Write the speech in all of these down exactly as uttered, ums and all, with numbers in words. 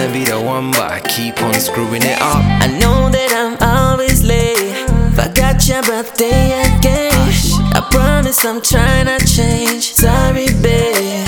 tryna be the one, but I keep on screwing it up. I know that I'm always late. Forgot your birthday again. I promise I'm tryna change. Sorry, babe.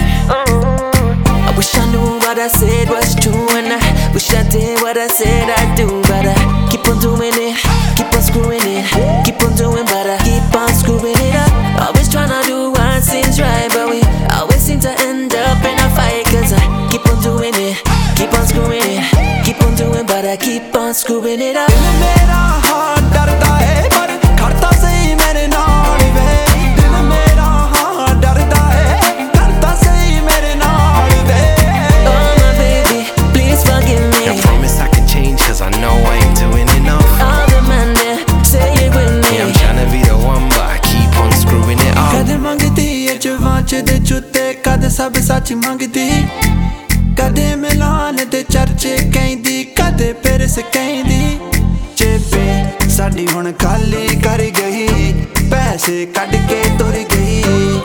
I wish I knew what I said was true, and I wish I did what I said I'd do. But I keep on doing it, keep on screwing it, keep on doing, but I keep on screwing it up. Always tryna do what seems right, but we always seem to end up in a fight. Cause I keep on doing it, keep on screwing it, keep on doing, but I keep on screwing it up. दिल मेरा हाँ डरता है पर करता सही मेरे नाल वे. दिल मेरा हाँ डरता है करता सही मेरे नाल वे. Oh my baby, please forgive me. I promise I can change, cause I know I ain't doing enough. All the man there, say it with me. Yeah, I'm tryna be the one, but I keep on screwing it up. कद मंगती है जवांच दे जुत्ते कद सब सच मंगती. कदे मिलान दे चर्चे कहंदी कदे Paris कहंदी. चेपे साडी हुण खाली कर गई पैसे कट के तुर गई.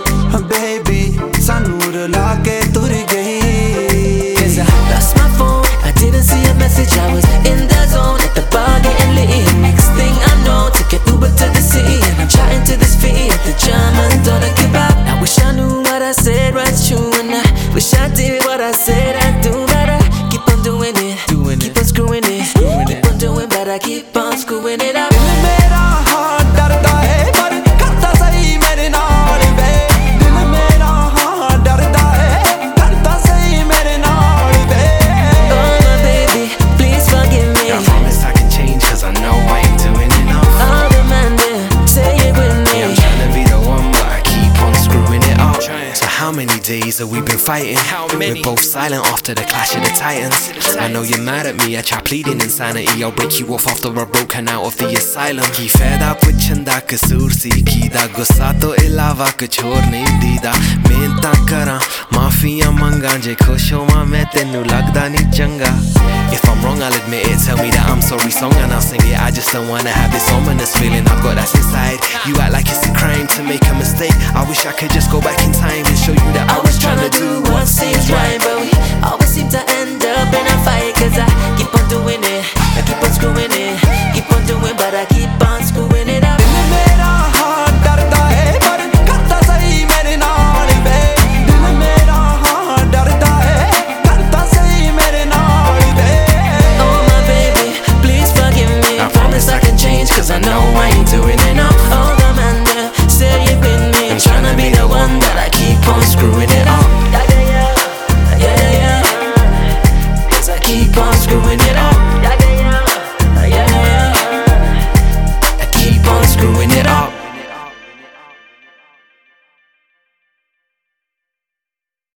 बेबी सानू रुला के तुर गई. Cause I lost my phone, I didn't see a message. I was in the zone at the bar getting lit. Next thing I know, took an Uber to the city, and I'm chatting to this fee at the German Dollar Kebab. I wish I knew what I said was true, and I wish I did what I said I'd do. But I keep on doing it, Doing keep it. on screwing it, Screwing keep it. on doing, but I keep on screwing it up. दिल मेरा हाँ डरता है पर करता सही मेरे नाल वे. दिल मेरा हाँ डरता है करता सही मेरे नाल वे. Oh my baby, please forgive me. Yeah, I promise I can change, cause I know I ain't doing enough. All the man there, say it with me. Yeah, I'm tryna be the one, but I keep on screwing it up. So how many days have we been fighting? How many? We're both silent after the clash of the titans. I know you're mad at me, I try pleading insanity. I'll break you off after I've broken out of the asylum. Ki faida puchan da kasoor si kida, gussa to ilawa kuch aur nahi dida. Mehnta karan maafiyan mangan, je khush howa main tenu lagda nahi changa. If I'm wrong, I'll admit it. Tell me that I'm sorry song and I'll sing it. I just don't wanna have this ominous feeling I've got that's inside. You act like it's a crime to make a mistake. I wish I could just go back in time and show you that I, I was tryna do what seems right, but we always seem to end up in a fight. Cause I keep on doing it, I keep on screwing it, keep on doing, but I keep on screwing it up. दिल मेरा हाँ डरता है पर करता सही मेरे नाल वे. दिल मेरा हाँ डरता है करता सही मेरे नाल वे. Oh my baby, please forgive me. I I promise I can change, cause I know I ain't doing enough. All the man there, say it with me. I'm tryna be the one, but I keep on screwing it